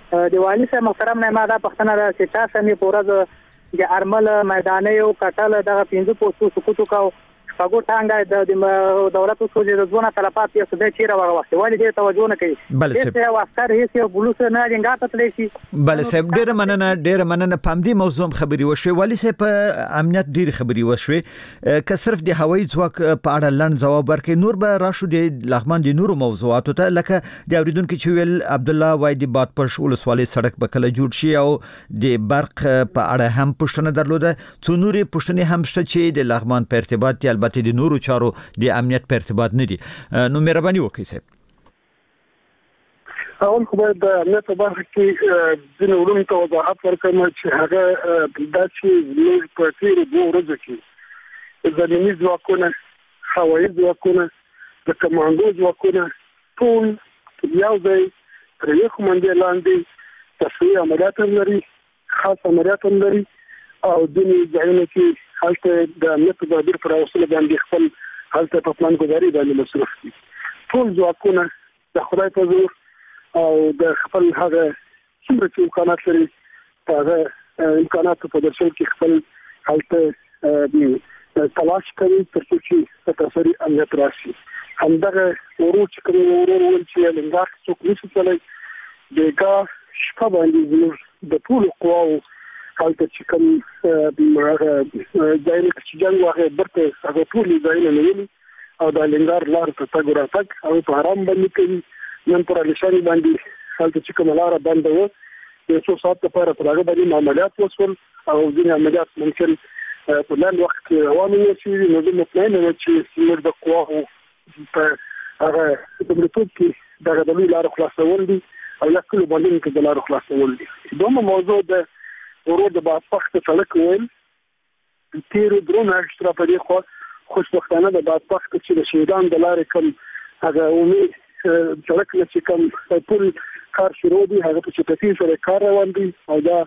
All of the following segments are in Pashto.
د والي صاحب محترم نه ما دا پښتنه ده چې تاسو مې پورز د ارمل میداني او کټل دغه 15 پوسټو سکوتو کاو فګو ټانګه د دولت او د ځونه طلبات یې څه د چیرې ورغوښته والي دې توجه نه کوي بله صاحب هیڅ واسطه هیڅ بلوس نه جنګات تللی شي بله صاحب ډېر مننه پام دې موضوع خبري وشوي والي صاحب امنیت ډېر خبري وشوي که صرف د هوایي ځواک په اړه لړن جواب ورکړي نور به راشو د لغمان د نورو موضوعاتو ته لکه د اوریدونکو چې ویل عبد الله وای د بادپش ولسوالۍ سړک به کله جوړ شي او د برق په اړه هم پوښتنه درلوده څو نورې پوښتنې هم شته چې د لغمان په ارتباط دي البته د نورو چارو د امنیت په ارتباط نه دي نو مهرباني وکړئ صاحب اول خو باید د امنیت په برخه کې ځینې علوم ته وضاحت ورکړم چې هغه دا چې موږ په تېرو 2 ورځو کې زمیني ځواکونه هوایي ځواکونه د کمانډو ځواکونه ټول یو ځای تر یو کومندې لاندې تسویه عملیات هم لري خاص عملیات هم لري او ځینې ځایونه کې هلته د امنیت د تدابیر پر اوسله باندې خپل هلته په پلان ګذاري باندې مصروف دي ټول ځواکونه د خدای په زور او د خپل هغه څومره چې امکانات لري هغه امکانات په درشل کې خپل هلته تلاش کوي تر څو چې تاسو امنیت راشي همدغه ورو چې کوم ورو چې لنګار څوک نشي تللی دغه شپه باندې زموږ د ټول قواو هلته چې کوم ځایونه چې جنگ واغې برته هغه ټول ځایونه نیولي او د لنګار لار ته تګ راتګ او په آرام باندې کوي نن پر لشاري باندې هلته چې کوم لار بنده و یو څو ساعت لپاره پر هغه باندې عملیات وشول او ځینې عملیات ممکن په لاندې وخت کې روانې وي نو زه مطمئن یم چې موږ د قواو په هغه د ملتوب کې دغه د لارو خلاصول دي او یا کله باندې کې د لارو خلاصول دي دومره موضوع د ورور د بادپخت سړک ویل تیرو درونه اکسترا په دې خو خوشبختانه د بادپخت چې د شهیدان د لارې کوم هغه امید سړک چې کوم ټول کار شروع دي هغه په چټکۍ سره کار روان دي او دا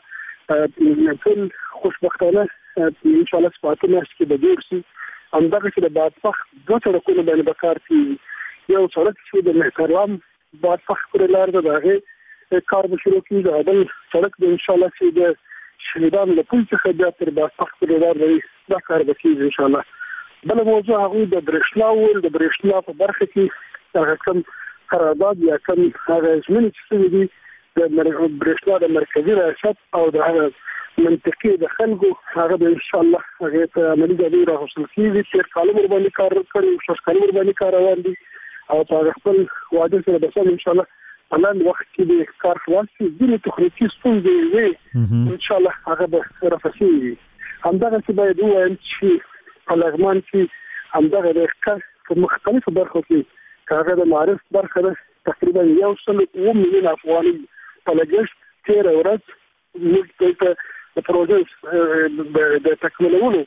ټول خوشبختانه ان شاء الله سپاته مېشت کې به جوړ شي همدغه چې د بادپخت دوه سړکونه باندې بکار کیږي یو سړک چې د محترم بادپخت پر لار ده هغه کار به شروع کیږي بل سړک د ان شاء الله چې د شهیدان له پول څخه بیا تر بادپخت پورې لار دی دا کار به کېږي ان شاء الله بل موضوع هغه د برېښنا په برخه کې هغه کوم قرارداد یا کوم هغه ژمنې چې دي د برېښنا د مرکزي ریاست او د هغه منطقي د خلکو هغه به ان شاء الله هغه په عملي ډول راوصل کیږي چې کال باندې کار کوي شش کال باندې کار روان دي او په خپل وعده سره به ان شاء الله الان وخت کې د کار خلاص ځینې تخنیکی ستونزې وي ان شاء الله هغه به رافسي همدغه چې باید ووایم چې په لغمان کې همدغه د کار په مختلفو برخو کې هغه د معرف برخه ده تقریبا 1.2 میلیون افغاني په لګښت تیر ورځ موږ د پروژې د تکمیلولو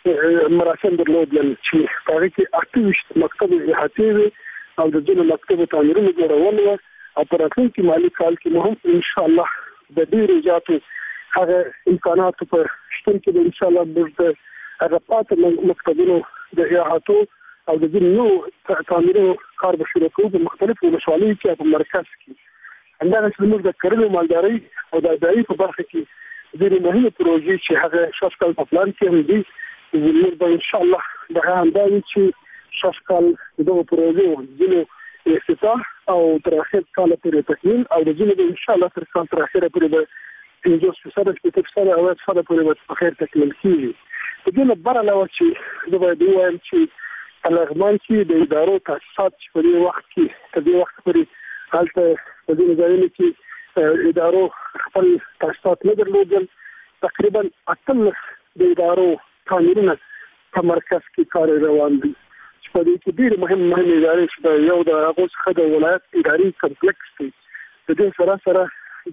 مراسم درلودل چې هغه کې 28 مکتب احاطې او د ځینو مکتب تعمیرونو جوړول و او په راتلونکي مالي کال کې هم ان شاء الله د ډېرو زیاتو هغه امکانات په شتون کې ان شاء الله د هغه پاتې مکتبونو د احاطو او د ځینو تعمیرونو کار به شروع کوو په مختلفو ولسوالیو کې په مرکز کې همدغه چې موږ د کرنې مالدارۍ او د ادارې په برخه کې ډېرې مهمه پروژې چې هغه شاش کال په پلان کې هم دي موږ به ان شاء الله د هغه چې شاش کال دغه پروژې ځینو افتتاح او تر اخر کال پورې تکمیل او د جنوب ان شاء الله تر کال تر اخره پورې به 50% او 100% پورې په خیر تکمیل کیږي د دې لپاره علاوه چې زه باید وایم چې لغمان کې د ادارو تاسیسات په دې وخت کې په دې وخت پورې حالت په دې ځایونو کې ادارو خپل تاسیسات نه درلودل تقریبا 8 د ادارو تعمیرونه په مرکز کې کار روان دي په دې کې ډېر مهم ادارې چې یو د هغه څخه د ولایت اداري کمپلیکس دی د دې سره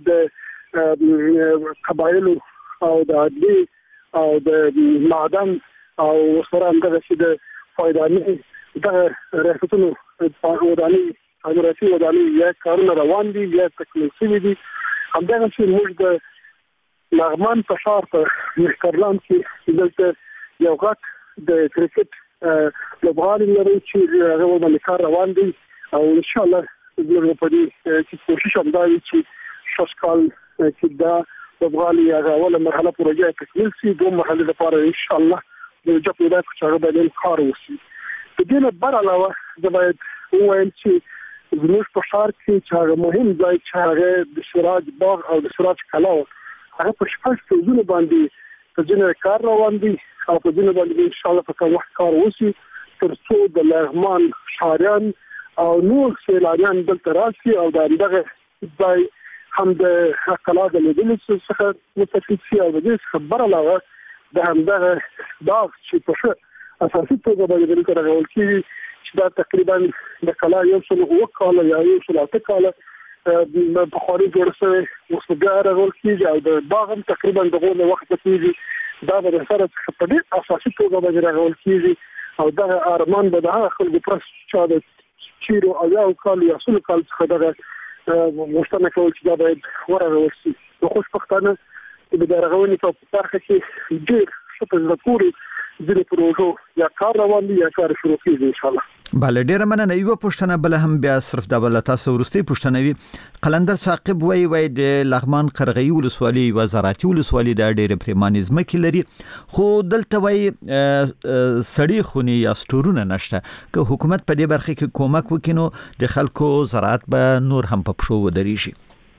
د قبایلو او د عدلي او د معدن او سره همدغه چې د فایداني د ریاستونو وداني اماراتي وداني یا کارونه روان دي یا تکمیل شوي دي همدغه چې موږ د لغمان په ښار په مهترلام کې دلته یو غټ د کرکټ لوبغاړي لري چې هغه باندې کار روان دي او ان شاء الله زموږ په دې چې کوشش هم دا وي چې 2016 کال کې دا افغاني اوله مرحله پروژه تکمیل شي دوه مرحله لپاره ان شاء الله د جوړ پیدا کړو باندې کار وشي د دې نه بر علاوه د باید وایم چې زموږ په ښار کې چې هغه مهم ځای چې هغه د سراج باغ او د سراج کلا هغه په شپږ څوزونه باندې په ځینې کار روان دي او په ځینې باندې ان شاء الله په کوم وخت کار وشي تر څو د لغمان شاریان او نور سیلانیان دلته راشي او دغه ځای هم د کلا د لیدلو څخه مستفید شي او د دې خبر علاوه د همدغه باغ چې په اساسي توګه باندې د راغول کیږي چې دا تقریبا د کلا یو څل وکاله یا یو څل اتکاله په خوري جوړ شوی وسګار راغول کیږي او د باغ هم تقریبا دغه وخت کیږي دا به سره په دې اساسي توګه باندې راغول کیږي او دا ارمان به د خلکو پر چې د چیرو او یو کال یا څل کال څخه دغه مشترک کول چې دا باید ورغول شي نو خوشبختانه د راغونې په برخه کې ډیر څه ذکر ځینې پروژو یا کار روان دي یا کار شروع کیږي ان شاء الله بله ډیره مننه یو پښتنه بل هم بیا صرف د بل تاسو ورستي پښتنه وی قلندر ثاقب وی د لغمان قرغی ولسوالي وزارتي ولسوالي د ډیره پریمانیزم کې لري خو دلته وی سړی خونی یا سټورونه نشته که حکومت په دې برخه کې کومک وکینو د خلکو زراعت به نور هم په پښو ودرې شي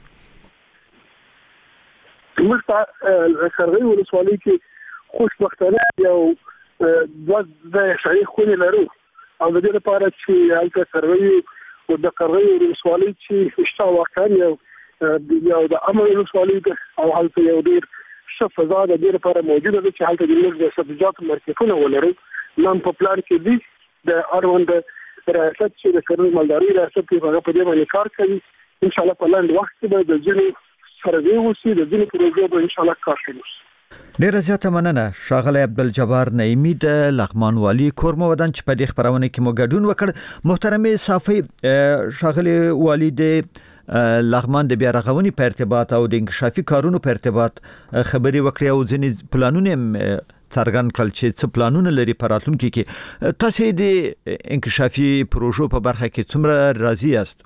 موږ قرغی ولسوالي کې خوشبختانه یو د شریک خونی لرو او د دې لپاره چې هلته قرغی او د قرغی ولسوالي چې اشتا واقعا یو د امر ولسوالي او هلته یو ډیر ښه فضا د دې لپاره موجوده ده چې هلته د موږ سبزیجات مارکیټونه ولرو نن په پلان کې دي د اروند ریاست چې د کرنې مالداري ریاست په هغه په دې باندې کار کوي ان شاء الله په لاندې وخت کې به د ځینې سروې وشي د ځینې پروژو به ان شاء الله کار کوي ډیره زیاته مننه ښاغلی عبدالجبار نعیمی د لغمان والی کورمه ودان چې په دې خبرونه کې مو ګډون وکړ محترم صافی ښاغلی والی د لغمان د بیا رغونې په ارتباط او د انکشافي کارونو په ارتباط خبري وکړي او ځینې پلانونه څرګند کړل چې څه پلانونه لري په راتلونکي کې تاسو د انکشافي پروژو په برخه کې څومره راضي یاست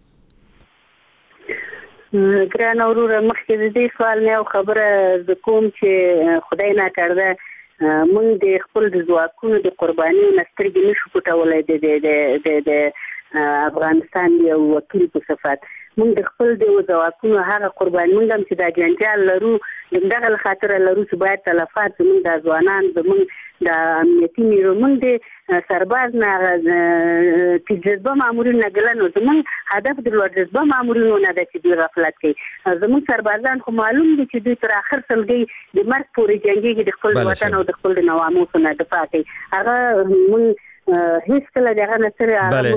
ګران اورور مخکې د دې سوال نه خبره ز کوم چې خدای نه کړده موږ د خپل د ځواکونو د قرباني نسترګې نشو پټولای د افغانستان یو وکیل په صفت موږ د خپل د ځواکونو هغه قرباني موږ هم چې د جنجال لرو دغه خاطر لرو چې باید تلفات موږ د ځوانان زموږ د امنیتي نیرو موږ د سرباز نه تجربه مامورین نه ګلنو زموږ هدف د لوړ مامورینو نه د چې غفلت کوي زموږ سربازان خو معلوم دي چې دوی تر اخر سلګي د مرګ پورې جنگي د خپل وطن او د خپل نواموس نه دفاع کوي هغه موږ هیڅ کله دغه نصر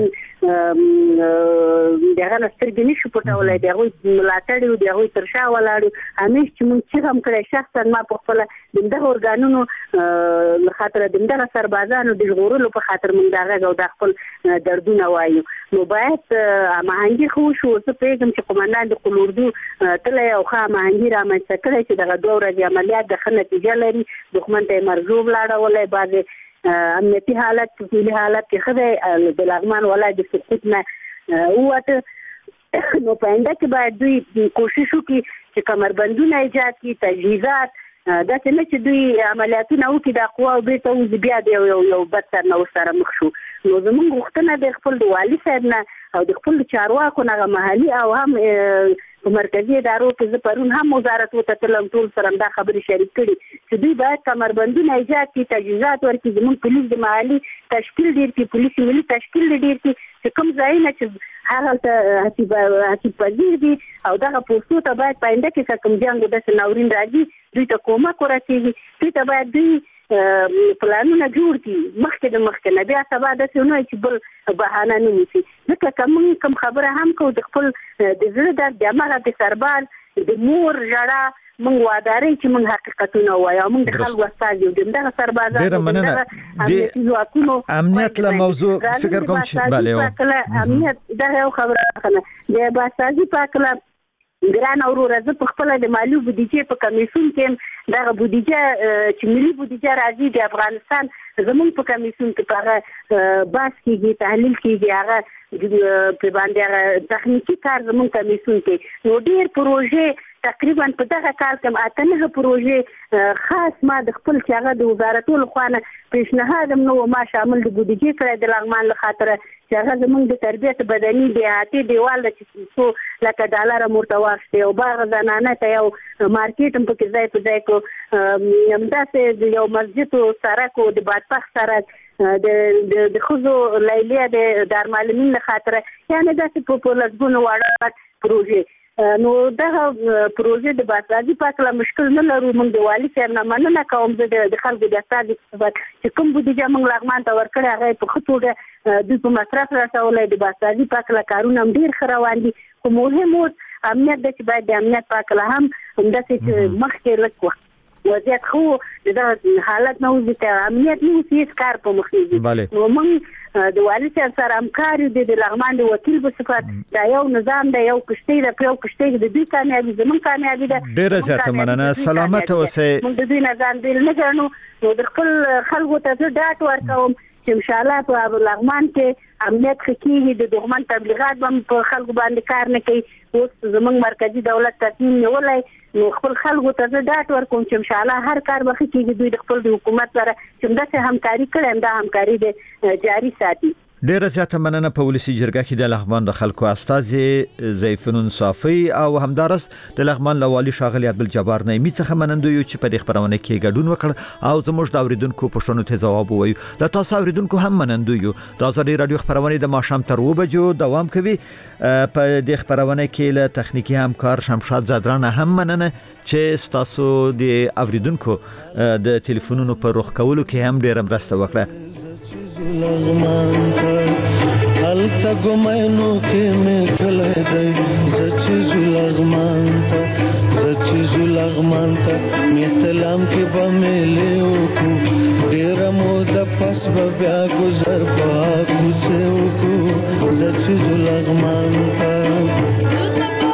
دغه نصر کې نشو پټولای دغه ملاتړ او دغه ترشا ولاړو همیش چې موږ چې هم کړی شخصا ما په خپل دغه ارګانونو خاطر دغه سربازانو د غورلو په خاطر موږ دغه او د خپل دردونه وایو نو باید مهنګي خو شو څه پیغام چې قومندان د قلوردو تل یو ښه مهنګي را مې څکړی چې دغه دوه ورځې عملیات د خنتیجه لري دښمن ته مرزوب لاړولای بعد امنیتي حالت فعلی حالت کې خدای د لغمان ولایت د سقوط نه وته نو پاینده کې باید دوی کوشش وکړي چې کمربندونه ایجاد کړي تجهیزات دا څنګه چې دوی عملیاتونه وکړي د قوا او بیت او بیا د یو بدتر نو سره مخ شو نو زموږ غوښتنه د خپل والي صاحب نه او د خپل چارواکو نه محلي او هم په مرکزي ادارو کې پرون هم وزارت وته تلم ټول سره دا خبرې شریک کړي چې دوی باید کمربندونه ایجاد کړي تجهیزات ورکړي زموږ پولیس د محلي تشکیل ډیر کړي پولیس ملي تشکیل ډیر کړي چې کوم ځای نه چې هغه هڅې پذیر دي او دغه پوسټو ته باید پاینده کې کوم جنګ د ناورین راځي دوی ته کومک ورسیږي دوی ته باید دوی پلانونه جوړ کړي مخکې د مخکې نه بیا سبا د څه نه چې بل بهانه نه نیسي ځکه کوم خبره هم کو د خپل د زړه درد د هغه د سرباز د مور ژړا موږ واداري چې موږ حقیقتونه وایو موږ د خلکو استاد یو دغه سربازان د امنیت له موضوع فکر کوم چې bale امنیت دا یو خبره ده د باسازي پاکله ګران اورور زه په خپل د مالی بودیجه په کمیسیون کې دا بودیجه چې ملي بودیجه راځي د افغانستان زموږ په کمیسیون کې په باس کېږي تحلیل کېږي هغه په باندې تخنیکی کار زموږ کمیسون کې نو ډیر پروژې تقریبا په دغه کال کې اتنه پروژې خاص ما د خپل چاغه د وزارتونو خوانه پیشنهاد نو ما شامل د بودیجې کړی د لغمان له خاطر چې هغه زموږ د تربیت بدني دیهاتي دیوال د څو لکه ډالر مرتواخته او باغ زنانه ته یو مارکیټ هم پکې ځای په ځای کو همداسې یو مسجد او سړک او د بادپخ سړک د خزو لیلیه د دارمعلمین له خاطر یعنی داسې په لږونو واړه پروژې نو دغه پروژې د بازاري پاکله مشکل نه لرو موږ د والي صاحب نه مننه کوم د خلکو د استاد چې کوم بودیجه موږ لغمان ته ورکړی هغه په خطوره د په مصرف راټولې د بازاري پاکله کارونه ډیر خروان دي خو مهم امنیت د چې باید د امنیت پاکله هم همداسې مخکې لکه وضعیت خو د حالت نه وځي ته امنیت نه هیڅ کار په مخې نو موږ د والي صاحب سره همکاري د لغمان د وکیل په صفت دا یو نظام د یو کشتۍ د یو کشتۍ د دوی کامیابی زموږ کامیابی ده ډیره زیاته مننه سلامت اوسئ موږ د دوی نظام بیل نه ګڼو نو د خپل خلکو ته ډاټ ورکوم چې ان شاء الله په لغمان کې امنیت خکېږي د دښمن تبلیغات هم په خلکو باندې کار نه کوي اوس زموږ مرکزی دولت تصمیم نیولای نو خپل خلکو ته ډاټ ورکوم چې ان شاء الله هر کار به خکېږي دوی د خپل حکومت سره چې داسې همکاري کړي دا همکاري د جاري ساتي ډیره زیاته مننه په ولسی جرګه کې د لغمان د خلکو استازي زیفنون صافی او همدارس د لغمان لوالي شاغلی عبدالجبار نعیمی څخه منندو یو چې په دې خبرونه کې ګډون وکړ او زموږ د اوریدونکو پښتنو ته جواب وایو د تاسو اوریدونکو هم منندو یو د ازادي رادیو خبرونه د ماښام تر 2 بجو دوام کوي په دې خبرونه کې له تخنیکی همکار شمشاد زادران هم مننه چې تاسو د اوریدونکو د ټلیفونونو په روخ کولو کې هم ډیر مرسته وکړه لغمان ته هلته ګمینو کې مې کلی دی زه چې ځو لغمان ته مې سلام کې به میلې وکړو ډېره موده پس به بیا ګذر په کوڅې وکړو زه چې ځو لغمان ته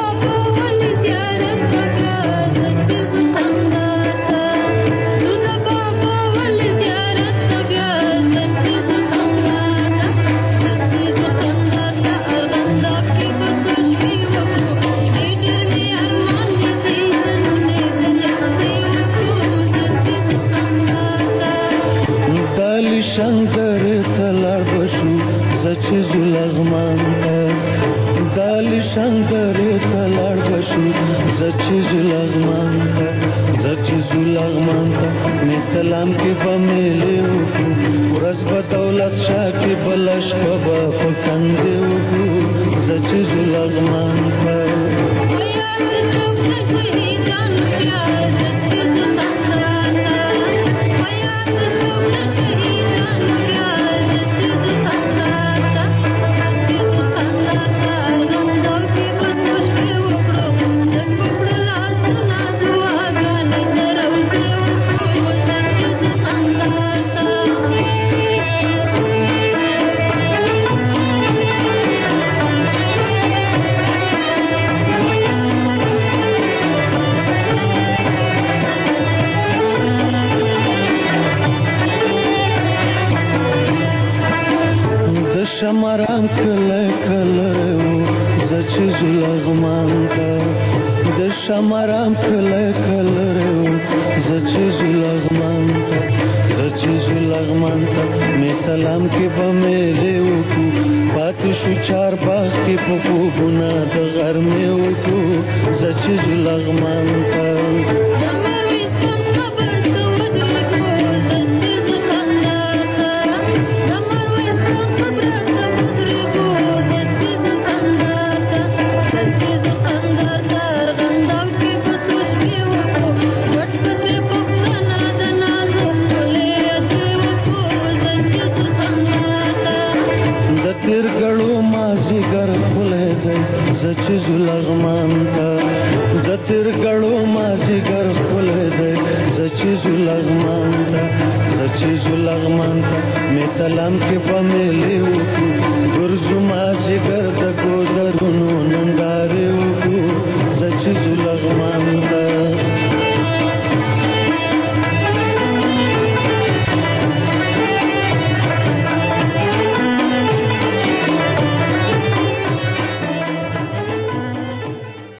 سلام کې به میلې وکړو ورځ به دولت شاه کې به لشکره په کندې وکړو زه چې ځو لغمان ته شماران کله کله زه چې ځو لغمان ته د شماران کله کله زه چې ځو لغمان ته مې سلام کې به میلې وکړو پاتې شو چار باغ کې په خوبونه د غرمې وکړو زه چې ځو لغمان ته زه چې ځو لغمان ته د تیرګړو مازیګر ښکلی دی زه چې ځو لغمان ته مې سلام کې به میلې وکړو